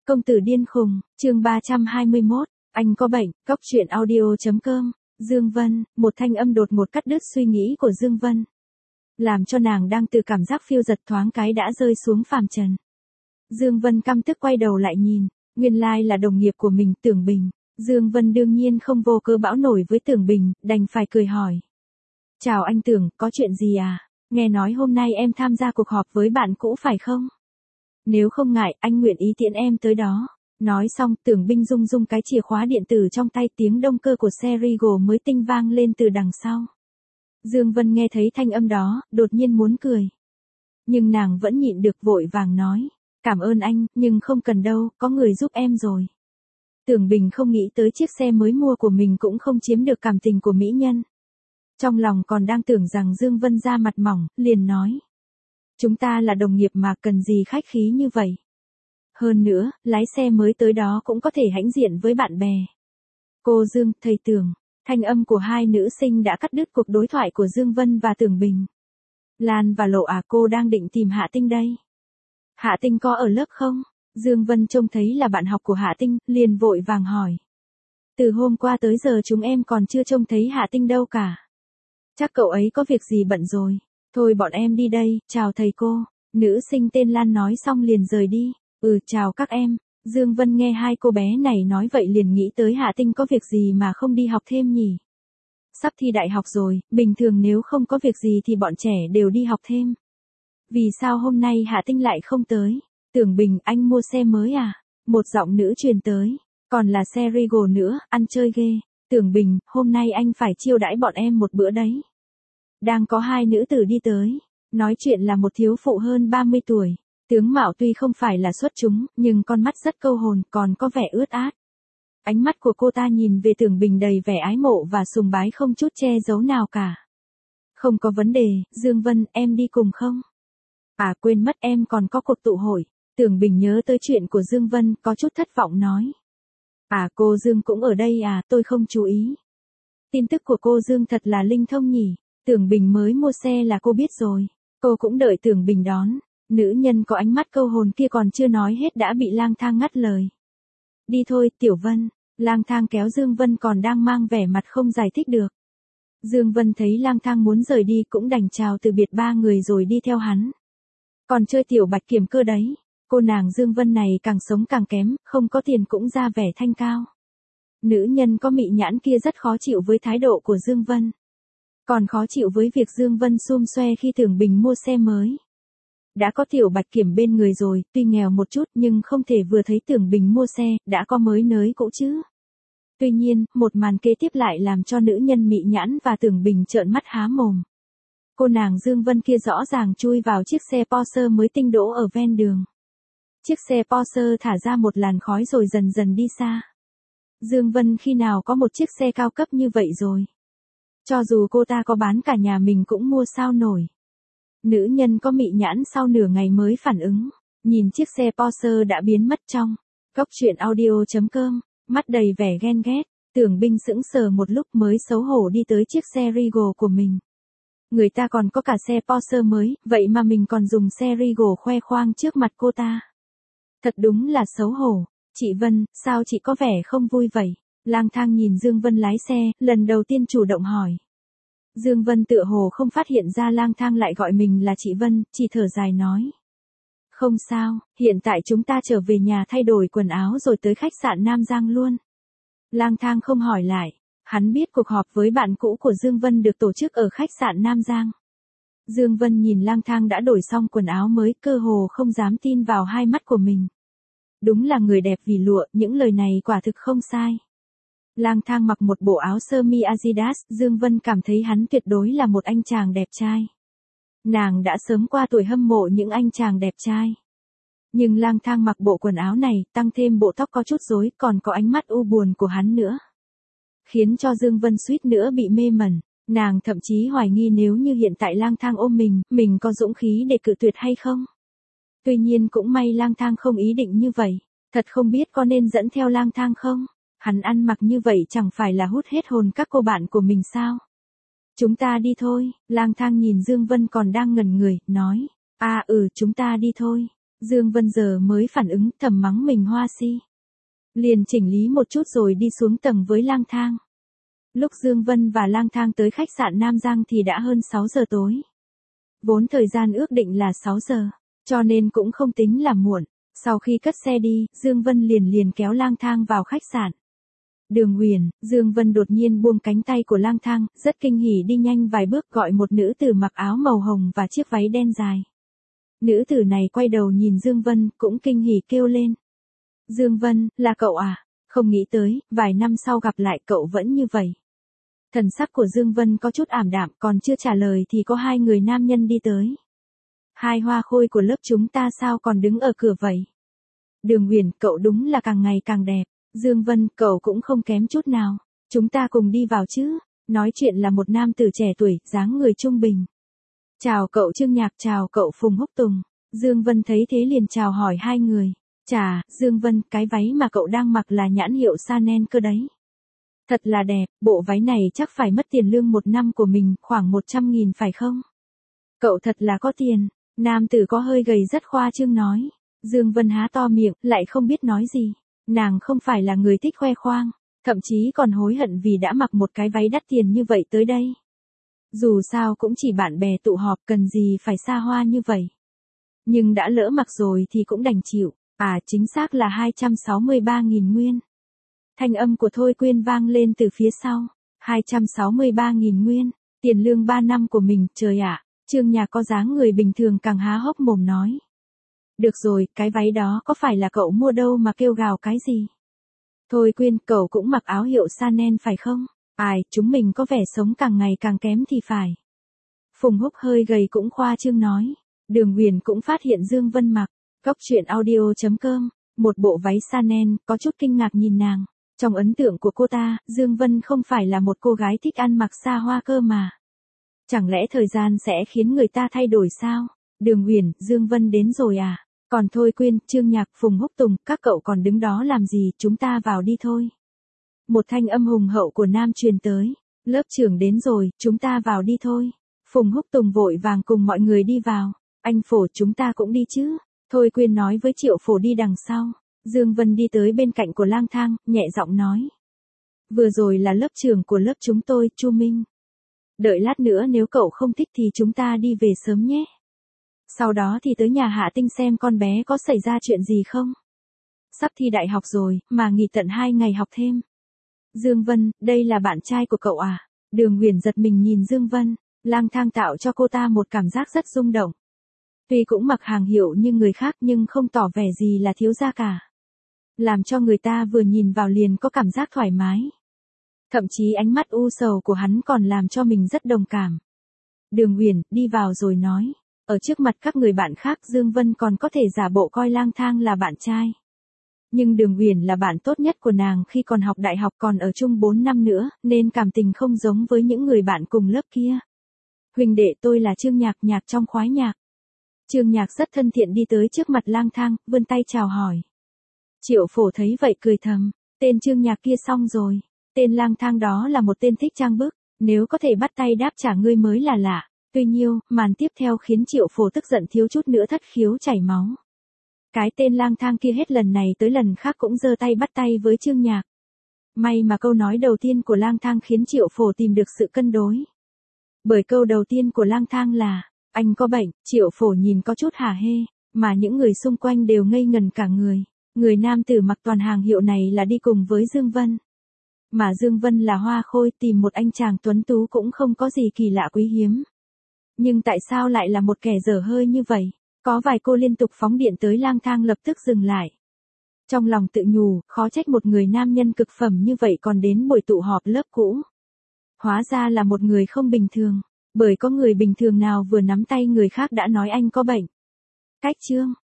Công tử điên khùng, chương 321, anh có bệnh, Cóc truyện audio.com, Dương Vân, một thanh âm đột ngột cắt đứt suy nghĩ của Dương Vân. Làm cho nàng đang từ cảm giác phiêu giật thoáng cái đã rơi xuống phàm trần. Dương Vân căm tức quay đầu lại nhìn, nguyên lai là đồng nghiệp của mình Tưởng Bình. Dương Vân đương nhiên không vô cớ bão nổi với Tưởng Bình, đành phải cười hỏi. Chào anh Tưởng, có chuyện gì à? Nghe nói hôm nay em tham gia cuộc họp với bạn cũ phải không? Nếu không ngại, anh nguyện ý tiễn em tới đó. Nói xong, Tưởng Bình rung rung cái chìa khóa điện tử trong tay, tiếng động cơ của xe Regal mới tinh vang lên từ đằng sau. Dương Vân nghe thấy thanh âm đó, đột nhiên muốn cười. Nhưng nàng vẫn nhịn được vội vàng nói. Cảm ơn anh, nhưng không cần đâu, có người giúp em rồi. Tưởng Bình không nghĩ tới chiếc xe mới mua của mình cũng không chiếm được cảm tình của mỹ nhân. Trong lòng còn đang tưởng rằng Dương Vân da mặt mỏng, liền nói. Chúng ta là đồng nghiệp mà cần gì khách khí như vậy. Hơn nữa, lái xe mới tới đó cũng có thể hãnh diện với bạn bè. Cô Dương, thầy Tưởng, thanh âm của hai nữ sinh đã cắt đứt cuộc đối thoại của Dương Vân và Tưởng Bình. Lan và Lộ à, cô đang định tìm Hạ Tinh đây. Hạ Tinh có ở lớp không? Dương Vân trông thấy là bạn học của Hạ Tinh, liền vội vàng hỏi. Từ hôm qua tới giờ chúng em còn chưa trông thấy Hạ Tinh đâu cả. Chắc cậu ấy có việc gì bận rồi. Thôi bọn em đi đây, chào thầy cô. Nữ sinh tên Lan nói xong liền rời đi. Chào các em. Dương Vân nghe hai cô bé này nói vậy liền nghĩ tới Hạ Tinh có việc gì mà không đi học thêm nhỉ. Sắp thi đại học rồi, bình thường nếu không có việc gì thì bọn trẻ đều đi học thêm. Vì sao hôm nay Hạ Tinh lại không tới? Tưởng Bình, anh mua xe mới à? Một giọng nữ truyền tới. Còn là xe Regal nữa, ăn chơi ghê. Tưởng Bình, hôm nay anh phải chiêu đãi bọn em một bữa đấy. Đang có hai nữ tử đi tới. Nói chuyện là một thiếu phụ hơn 30 tuổi. Tướng mạo tuy không phải là xuất chúng, nhưng con mắt rất câu hồn, còn có vẻ ướt át. Ánh mắt của cô ta nhìn về Tưởng Bình đầy vẻ ái mộ và sùng bái không chút che giấu nào cả. Không có vấn đề, Dương Vân, em đi cùng không? À quên mất, em còn có cuộc tụ hội. Tưởng Bình nhớ tới chuyện của Dương Vân, có chút thất vọng nói. À cô Dương cũng ở đây à, tôi không chú ý. Tin tức của cô Dương thật là linh thông nhỉ. Tưởng Bình mới mua xe là cô biết rồi. Cô cũng đợi Tưởng Bình đón. Nữ nhân có ánh mắt câu hồn kia còn chưa nói hết đã bị Lang Thang ngắt lời. Đi thôi, Tiểu Vân. Lang Thang kéo Dương Vân còn đang mang vẻ mặt không giải thích được. Dương Vân thấy Lang Thang muốn rời đi cũng đành chào từ biệt ba người rồi đi theo hắn. Còn chơi tiểu bạch kiểm cơ đấy. Cô nàng Dương Vân này càng sống càng kém, không có tiền cũng ra vẻ thanh cao. Nữ nhân có mị nhãn kia rất khó chịu với thái độ của Dương Vân. Còn khó chịu với việc Dương Vân xum xoe khi Tưởng Bình mua xe mới. Đã có tiểu bạch kiểm bên người rồi, tuy nghèo một chút nhưng không thể vừa thấy Tưởng Bình mua xe, đã có mới nới cũ chứ. Tuy nhiên, một màn kế tiếp lại làm cho nữ nhân mị nhãn và Tưởng Bình trợn mắt há mồm. Cô nàng Dương Vân kia rõ ràng chui vào chiếc xe Porsche mới tinh đỗ ở ven đường. Chiếc xe Porsche thả ra một làn khói rồi dần dần đi xa. Dương Vân khi nào có một chiếc xe cao cấp như vậy rồi. Cho dù cô ta có bán cả nhà mình cũng mua sao nổi. Nữ nhân có mị nhãn sau nửa ngày mới phản ứng. Nhìn chiếc xe Porsche đã biến mất trong. Cóc truyện audio.com, mắt đầy vẻ ghen ghét. Tưởng Bình sững sờ một lúc mới xấu hổ đi tới chiếc xe Regal của mình. Người ta còn có cả xe Porsche mới, vậy mà mình còn dùng xe Regal khoe khoang trước mặt cô ta. Thật đúng là xấu hổ. Chị Vân, sao chị có vẻ không vui vậy? Lang Thang nhìn Dương Vân lái xe, lần đầu tiên chủ động hỏi. Dương Vân tựa hồ không phát hiện ra Lang Thang lại gọi mình là chị Vân, chỉ thở dài nói. Không sao, hiện tại chúng ta trở về nhà thay đổi quần áo rồi tới khách sạn Nam Giang luôn. Lang Thang không hỏi lại. Hắn biết cuộc họp với bạn cũ của Dương Vân được tổ chức ở khách sạn Nam Giang. Dương Vân nhìn Lang Thang đã đổi xong quần áo mới, cơ hồ không dám tin vào hai mắt của mình. Đúng là người đẹp vì lụa, những lời này quả thực không sai. Lang Thang mặc một bộ áo sơ mi Adidas, Dương Vân cảm thấy hắn tuyệt đối là một anh chàng đẹp trai. Nàng đã sớm qua tuổi hâm mộ những anh chàng đẹp trai. Nhưng Lang Thang mặc bộ quần áo này, tăng thêm bộ tóc có chút rối, còn có ánh mắt u buồn của hắn nữa. Khiến cho Dương Vân suýt nữa bị mê mẩn. Nàng thậm chí hoài nghi nếu như hiện tại Lang Thang ôm mình có dũng khí để cự tuyệt hay không. Tuy nhiên cũng may Lang Thang không ý định như vậy. Thật không biết có nên dẫn theo Lang Thang không? Hắn ăn mặc như vậy chẳng phải là hút hết hồn các cô bạn của mình sao? Chúng ta đi thôi. Lang Thang nhìn Dương Vân còn đang ngẩn người, nói. Chúng ta đi thôi. Dương Vân giờ mới phản ứng, thầm mắng mình hoa si. Liền chỉnh lý một chút rồi đi xuống tầng với Lang Thang. Lúc Dương Vân và Lang Thang tới khách sạn Nam Giang thì đã hơn 6 giờ tối. Vốn thời gian ước định là 6 giờ, cho nên cũng không tính là muộn. Sau khi cất xe đi, Dương Vân liền kéo Lang Thang vào khách sạn. Đường Huyền, Dương Vân đột nhiên buông cánh tay của Lang Thang, rất kinh hỉ đi nhanh vài bước gọi một nữ tử mặc áo màu hồng và chiếc váy đen dài. Nữ tử này quay đầu nhìn Dương Vân, cũng kinh hỉ kêu lên. Dương Vân, là cậu à? Không nghĩ tới, vài năm sau gặp lại cậu vẫn như vậy. Thần sắc của Dương Vân có chút ảm đạm, còn chưa trả lời thì có hai người nam nhân đi tới. Hai hoa khôi của lớp chúng ta sao còn đứng ở cửa vậy? Đường Huyền, cậu đúng là càng ngày càng đẹp. Dương Vân, cậu cũng không kém chút nào. Chúng ta cùng đi vào chứ. Nói chuyện là một nam tử trẻ tuổi, dáng người trung bình. Chào cậu Trương Nhạc, chào cậu Phùng Húc Tùng. Dương Vân thấy thế liền chào hỏi hai người. Chà, Dương Vân, cái váy mà cậu đang mặc là nhãn hiệu Chanel cơ đấy. Thật là đẹp, bộ váy này chắc phải mất tiền lương một năm của mình, khoảng 100.000 phải không? Cậu thật là có tiền. Nam tử có hơi gầy rất khoa trương nói. Dương Vân há to miệng, lại không biết nói gì. Nàng không phải là người thích khoe khoang, thậm chí còn hối hận vì đã mặc một cái váy đắt tiền như vậy tới đây. Dù sao cũng chỉ bạn bè tụ họp, cần gì phải xa hoa như vậy. Nhưng đã lỡ mặc rồi thì cũng đành chịu. À, chính xác là 263.000 nguyên. Thanh âm của Thôi Quyên vang lên từ phía sau. 263.000 nguyên, tiền lương 3 năm của mình, trời ạ. Trương Nhạc có dáng người bình thường càng há hốc mồm nói. Được rồi, cái váy đó có phải là cậu mua đâu mà kêu gào cái gì? Thôi Quyên, cậu cũng mặc áo hiệu Chanel phải không? Ai, chúng mình có vẻ sống càng ngày càng kém thì phải. Phùng Húc hơi gầy cũng khoa trương nói. Đường Huyền cũng phát hiện Dương Vân mặc. Cóc truyện audio.com, một bộ váy Chanel, có chút kinh ngạc nhìn nàng. Trong ấn tượng của cô ta, Dương Vân không phải là một cô gái thích ăn mặc xa hoa cơ mà. Chẳng lẽ thời gian sẽ khiến người ta thay đổi sao? Đường Huyền, Dương Vân đến rồi à? Còn Thôi Quyên, Trương Nhạc, Phùng Húc Tùng, các cậu còn đứng đó làm gì, chúng ta vào đi thôi. Một thanh âm hùng hậu của nam truyền tới. Lớp trưởng đến rồi, chúng ta vào đi thôi. Phùng Húc Tùng vội vàng cùng mọi người đi vào. Anh Phổ, chúng ta cũng đi chứ? Thôi Quyên nói với Triệu Phổ đi đằng sau. Dương Vân đi tới bên cạnh của Lang Thang, nhẹ giọng nói. Vừa rồi là lớp trưởng của lớp chúng tôi, Chu Minh. Đợi lát nữa nếu cậu không thích thì chúng ta đi về sớm nhé. Sau đó thì tới nhà Hạ Tinh xem con bé có xảy ra chuyện gì không. Sắp thi đại học rồi, mà nghỉ tận 2 ngày học thêm. Dương Vân, đây là bạn trai của cậu à? Đường Huyền giật mình nhìn Dương Vân. Lang Thang tạo cho cô ta một cảm giác rất rung động. Tuy cũng mặc hàng hiệu như người khác nhưng không tỏ vẻ gì là thiếu gia cả. Làm cho người ta vừa nhìn vào liền có cảm giác thoải mái. Thậm chí ánh mắt u sầu của hắn còn làm cho mình rất đồng cảm. Đường Huyền, đi vào rồi nói. Ở trước mặt các người bạn khác Dương Vân còn có thể giả bộ coi Lang Thang là bạn trai. Nhưng Đường Huyền là bạn tốt nhất của nàng khi còn học đại học, còn ở chung 4 năm nữa, nên cảm tình không giống với những người bạn cùng lớp kia. Huỳnh đệ, tôi là Trương Nhạc, nhạc trong khoái nhạc. Trương Nhạc rất thân thiện đi tới trước mặt Lang Thang, vươn tay chào hỏi. Triệu Phổ thấy vậy cười thầm, tên Trương Nhạc kia xong rồi, tên Lang Thang đó là một tên thích trang bức, nếu có thể bắt tay đáp trả ngươi mới là lạ. Tuy nhiêu, màn tiếp theo khiến Triệu Phổ tức giận thiếu chút nữa thất khiếu chảy máu. Cái tên Lang Thang kia hết lần này tới lần khác cũng giơ tay bắt tay với Trương Nhạc. May mà câu nói đầu tiên của Lang Thang khiến Triệu Phổ tìm được sự cân đối. Bởi câu đầu tiên của Lang Thang là, anh có bệnh, Triệu Phổ nhìn có chút hả hê, mà những người xung quanh đều ngây ngần cả người. Người nam tử mặc toàn hàng hiệu này là đi cùng với Dương Vân. Mà Dương Vân là hoa khôi, tìm một anh chàng tuấn tú cũng không có gì kỳ lạ quý hiếm. Nhưng tại sao lại là một kẻ dở hơi như vậy? Có vài cô liên tục phóng điện tới Lang Thang lập tức dừng lại. Trong lòng tự nhủ, khó trách một người nam nhân cực phẩm như vậy còn đến buổi tụ họp lớp cũ. Hóa ra là một người không bình thường. Bởi có người bình thường nào vừa nắm tay người khác đã nói anh có bệnh. Cách chương